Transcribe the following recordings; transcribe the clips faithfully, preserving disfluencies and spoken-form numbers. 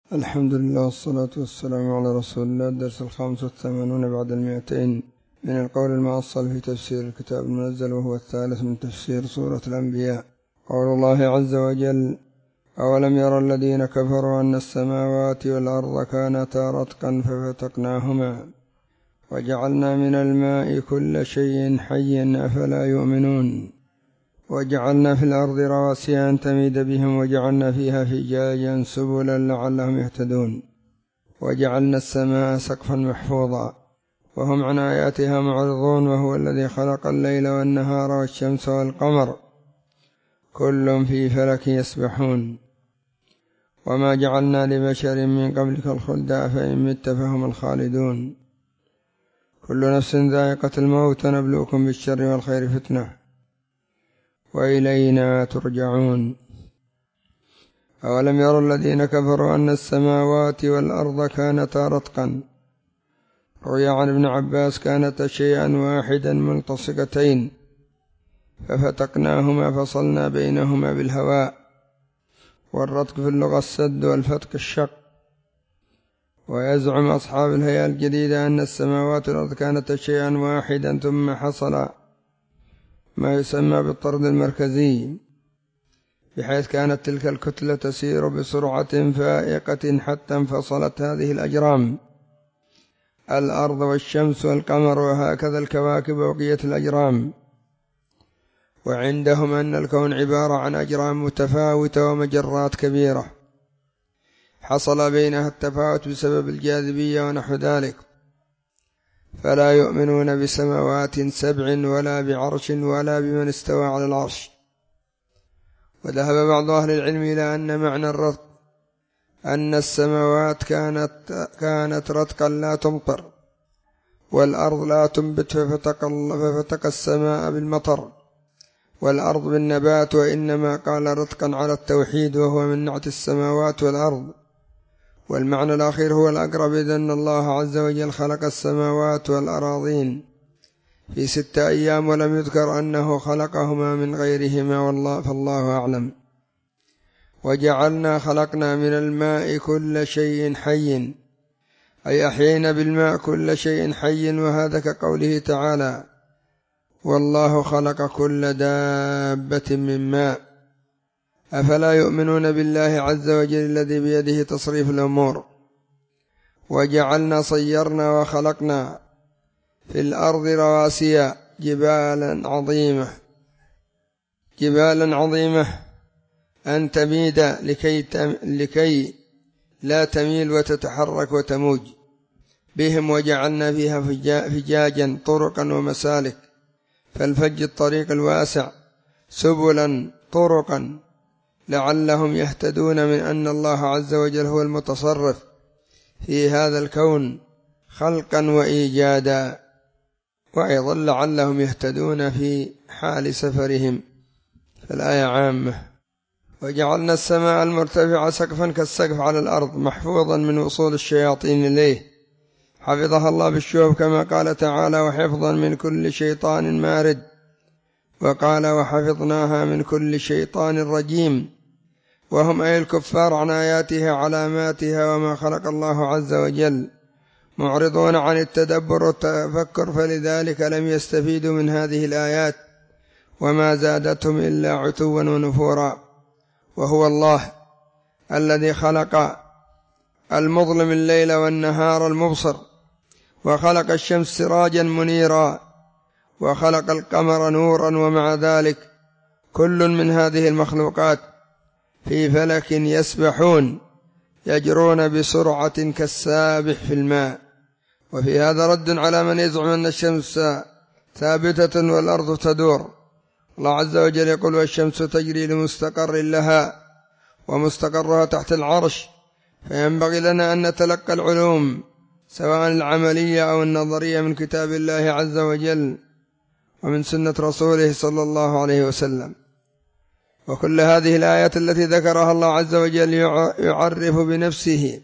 الحمد لله والصلاة والسلام على رسول الله. الدرس الخامس والثمانون بعد المئتين من القول المؤصل في تفسير الكتاب المنزل، وهو الثالث من تفسير سورة الأنبياء. قول الله عز وجل: أولم يرى الذين كفروا أن السماوات والأرض كانتا رتقا ففتقناهما وجعلنا من الماء كل شيء حي أفلا يؤمنون وجعلنا في الأرض رواسي أن تميد بهم وجعلنا فيها فجاجا سبلا لعلهم يهتدون وجعلنا السماء سقفا محفوظا وهم عن آياتها معرضون. وهو الذي خلق الليل والنهار والشمس والقمر كل في فلك يسبحون وما جعلنا لبشر من قبلك الخلد أفإن مت فهم الخالدون كل نفس ذائقة الموت ونبلوكم بالشر والخير فتنة وإلينا ترجعون. أولم يرى الذين كفروا أن السماوات والأرض كانتا رتقا. روي عن ابن عباس: كانتا شيئا واحدا ملتصقتين ففتقناهما فصلنا بينهما بالهواء. والرتق في اللغة السد والفتق الشق. ويزعم أصحاب الهيئة الجديدة أن السماوات والأرض كانتا شيئا واحدا ثم حصل ما يسمى بالطرد المركزي، بحيث كانت تلك الكتلة تسير بسرعة فائقة حتى انفصلت هذه الأجرام، الأرض والشمس والقمر وهكذا الكواكب وبقية الأجرام. وعندهم أن الكون عبارة عن أجرام متفاوتة ومجرات كبيرة حصل بينها التفاوت بسبب الجاذبية ونحو ذلك، فلا يؤمنون بسماوات سبع ولا بعرش ولا بمن استوى على العرش. وذهب بعض أهل العلم إلى أن معنى الرتق أن السماوات كانت, كانت رتقا لا تمطر، والأرض لا تنبت ففتق, ففتق السماء بالمطر والأرض بالنبات، وإنما قال رتقا على التوحيد وهو من نعت السماوات والأرض. والمعنى الأخير هو الأقرب، إذ أن الله عز وجل خلق السماوات والأراضين في ستة أيام ولم يذكر أنه خلقهما من غيرهما، والله فالله أعلم. وجعلنا خلقنا من الماء كل شيء حي، أي أحيينا بالماء كل شيء حي، وهذا كقوله تعالى: والله خلق كل دابة من ماء. أفلا يؤمنون بالله عز وجل الذي بيده تصريف الأمور. وجعلنا صيرنا وخلقنا في الأرض رواسي جبالا عظيمة جبالا عظيمة أن تميد لكي, تم لكي لا تميل وتتحرك وتموج بهم، وجعلنا فيها فجاجا طرقا ومسالك، فالفج الطريق الواسع، سبلا طرقا لعلهم يهتدون، من أن الله عز وجل هو المتصرف في هذا الكون خلقا وإيجادا، وأيضا لعلهم يهتدون في حال سفرهم. فالآية عامة. وجعلنا السماء المرتفعة سقفا كالسقف على الأرض محفوظا من وصول الشياطين إليه، حفظها الله بالشوب كما قال تعالى: وحفظا من كل شيطان مارد. وقال: وحفظناها من كل شيطان رجيم. وهم أي الكفار عن آياتها علاماتها وما خلق الله عز وجل معرضون عن التدبر والتفكر، فلذلك لم يستفيدوا من هذه الآيات وما زادتهم إلا عتوا ونفورا. وهو الله الذي خلق المظلم الليل والنهار المبصر، وخلق الشمس سراجا منيرا، وخلق القمر نورا، ومع ذلك كل من هذه المخلوقات في فلك يسبحون يجرون بسرعة كالسابح في الماء. وفي هذا رد على من يزعم أن الشمس ثابتة والأرض تدور. الله عز وجل يقول: والشمس تجري لمستقر لها ومستقرها تحت العرش. فينبغي لنا أن نتلقى العلوم سواء العملية أو النظرية من كتاب الله عز وجل ومن سنة رسوله صلى الله عليه وسلم. وكل هذه الآيات التي ذكرها الله عز وجل يعرف بنفسه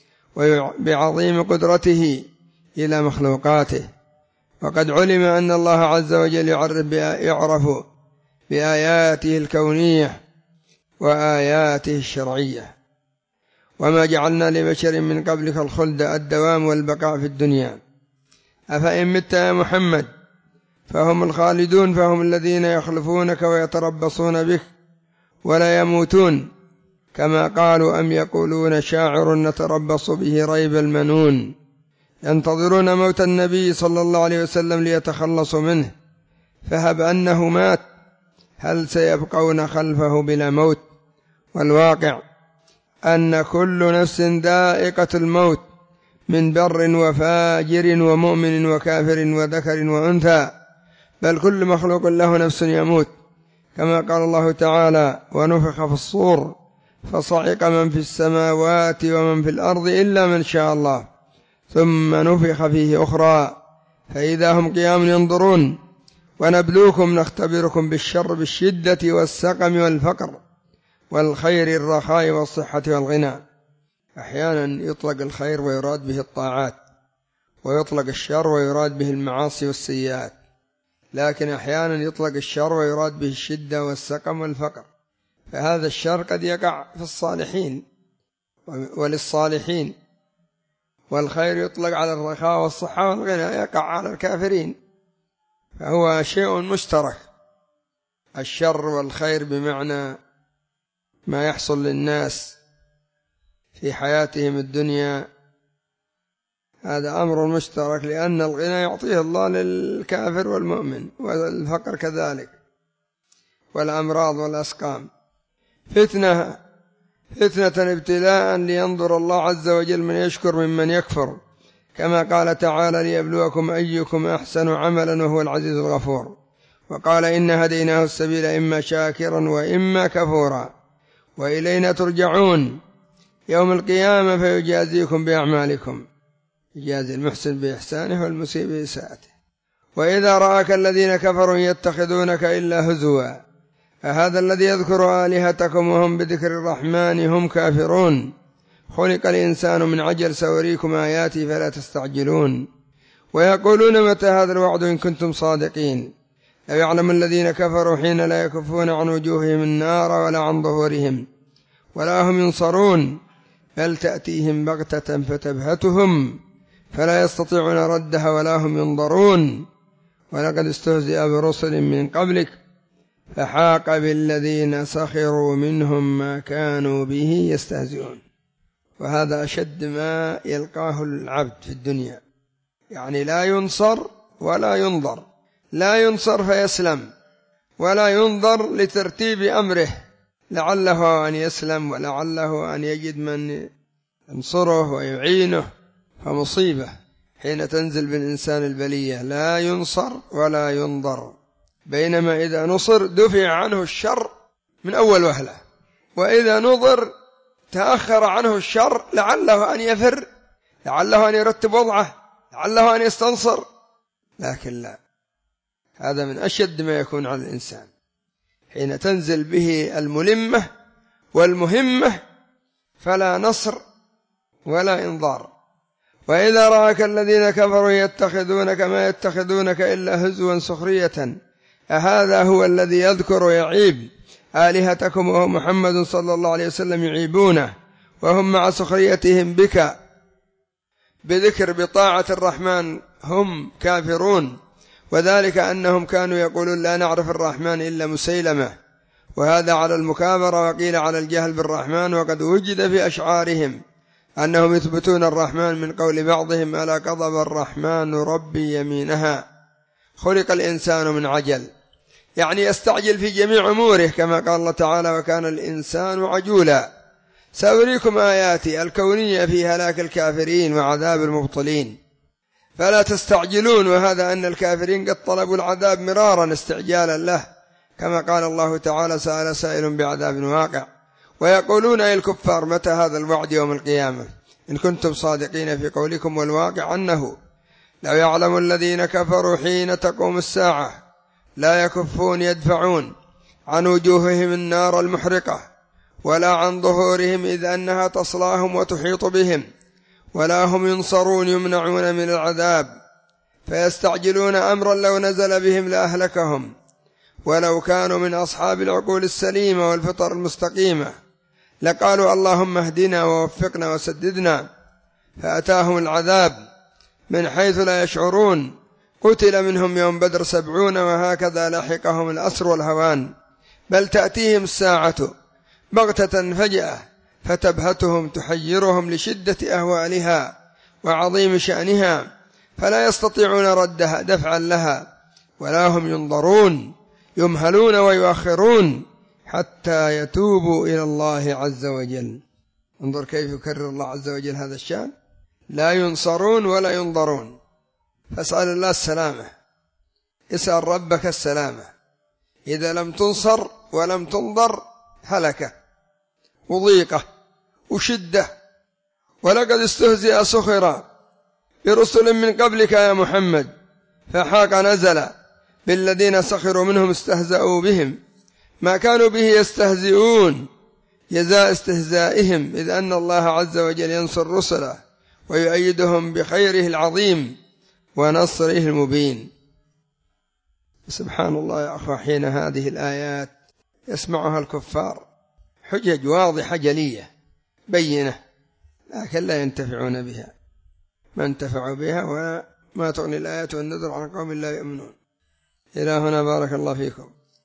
وبعظيم قدرته إلى مخلوقاته، وقد علم أن الله عز وجل يعرف بآياته الكونية وآياته الشرعية. وما جعلنا لبشر من قبلك الخلد الدوام والبقاء في الدنيا أفإن مت يا محمد فهم الخالدون فهم الذين يخلفونك ويتربصون بك ولا يموتون كما قالوا أم يقولون شاعر نتربص به ريب المنون ينتظرون موت النبي صلى الله عليه وسلم ليتخلصوا منه فهب أنه مات هل سيبقون خلفه بلا موت؟ والواقع أن كل نفس ذائقة الموت من بر وفاجر ومؤمن وكافر وذكر وأنثى بل كل مخلوق له نفس يموت كما قال الله تعالى ونفخ في الصور فصعق من في السماوات ومن في الأرض إلا من شاء الله ثم نفخ فيه أخرى فإذا هم قيام ينظرون ونبلوكم نختبركم بالشر بالشدة والسقم والفقر والخير الرخاء والصحة والغنى. أحيانا يطلق الخير ويراد به الطاعات ويطلق الشر ويراد به المعاصي والسيئات، لكن أحيانا يطلق الشر ويراد به الشدة والسقم والفقر، فهذا الشر قد يقع في الصالحين وللصالحين، والخير يطلق على الرخاء والصحة والغنى يقع على الكافرين، فهو شيء مشترك الشر والخير بمعنى ما يحصل للناس في حياتهم الدنيا، هذا أمر مشترك لأن الغنى يعطيه الله للكافر والمؤمن والفقر كذلك والأمراض والأسقام. فتنة فتنة ابتلاء لينظر الله عز وجل من يشكر ممن يكفر كما قال تعالى ليبلوكم أيكم أحسن عملا وهو العزيز الغفور، وقال إن هديناه السبيل إما شاكرا وإما كفورا وإلينا ترجعون يوم القيامة فيجازيكم بأعمالكم يجازي المحسن بإحسانه والمسيء بإساءته. وإذا رآك الذين كفروا يتخذونك إلا هزوا أهذا الذي يذكر آلهتكم وهم بذكر الرحمن هم كافرون خلق الإنسان من عجل سأريكم آياتي فلا تستعجلون ويقولون متى هذا الوعد إن كنتم صادقين لو يعلم الذين كفروا حين لا يكفون عن وجوههم النار ولا عن ظهورهم ولا هم ينصرون بل تأتيهم بغتة فتبهتهم فلا يستطيعون ردها ولا هم ينظرون ولقد استهزئ برسل من قبلك فحاق بالذين سخروا منهم ما كانوا به يستهزئون. وهذا أشد ما يلقاه العبد في الدنيا، يعني لا ينصر ولا ينظر، لا ينصر فيسلم ولا ينظر لترتيب أمره لعله أن يسلم ولعله أن يجد من ينصره ويعينه، فمصيبة حين تنزل بالإنسان البلية، لا ينصر ولا ينظر، بينما إذا نصر دفع عنه الشر من أول وهلة، وإذا نظر تأخر عنه الشر لعله أن يفر، لعله أن يرتب وضعه، لعله أن يستنصر، لكن لا، هذا من أشد ما يكون على الإنسان حين تنزل به الملمة والمهمة فلا نصر ولا إنظار. وإذا رآك الذين كفروا يتخذونك ما يتخذونك إلا هزوا سخرية أهذا هو الذي يذكر ويعيب آلهتكم وهو محمد صلى الله عليه وسلم يعيبونه وهم مع سخريتهم بك بذكر بطاعة الرحمن هم كافرون، وذلك أنهم كانوا يقولون لا نعرف الرحمن إلا مسيلمة، وهذا على المكابرة وقيل على الجهل بالرحمن، وقد وجد في أشعارهم أنهم يثبتون الرحمن من قول بعضهم ألا كذب الرحمن ربي يمينها. خلق الإنسان من عجل، يعني يستعجل في جميع أموره كما قال الله تعالى وكان الإنسان عجولا. سأريكم آياتي الكونية في هلاك الكافرين وعذاب المبطلين فلا تستعجلون، وهذا أن الكافرين قد طلبوا العذاب مرارا استعجالا له كما قال الله تعالى سأل سائل بعذاب واقع. ويقولون أي الكفار متى هذا الوعد يوم القيامة إن كنتم صادقين في قولكم، والواقع أنه لو يعلم الذين كفروا حين تقوم الساعة لا يكفون يدفعون عن وجوههم النار المحرقة ولا عن ظهورهم إذ أنها تصلاهم وتحيط بهم ولا هم ينصرون يمنعون من العذاب، فيستعجلون أمرا لو نزل بهم لأهلكهم ولو كانوا من أصحاب العقول السليمة والفطر المستقيمة، لقالوا اللهم اهدنا ووفقنا وسددنا، فأتاهم العذاب من حيث لا يشعرون. قتل منهم يوم بدر سبعون، وهكذا لحقهم الأسر والهوان. بل تأتيهم الساعة بغتة فجأة فتبهتهم تحيرهم لشدة أهوالها وعظيم شأنها، فلا يستطيعون ردها دفعا لها، ولا هم ينظرون، يمهلون ويؤخرون حتى يتوبوا إلى الله عز وجل. انظر كيف يكرر الله عز وجل هذا الشأن، لا ينصرون ولا ينظرون. فاسأل الله السلامة، اسأل ربك السلامة. إذا لم تنصر ولم تنظر هلكة وضيقة وشدة. ولقد استهزئ سخر برسل من قبلك يا محمد فحاق نزل بالذين سخروا منهم استهزأوا بهم ما كانوا به يستهزئون، جزاء استهزائهم، إذ أن الله عز وجل ينصر رسله ويؤيدهم بخيره العظيم ونصره المبين. سبحان الله يا أخوة، حين هذه الآيات يسمعها الكفار حجج واضحة جلية بينة، لكن لا ينتفعون بها، ما انتفعوا بها وما تغني الآيات والنذر عن قوم لا يؤمنون. إلى هنا بارك الله فيكم.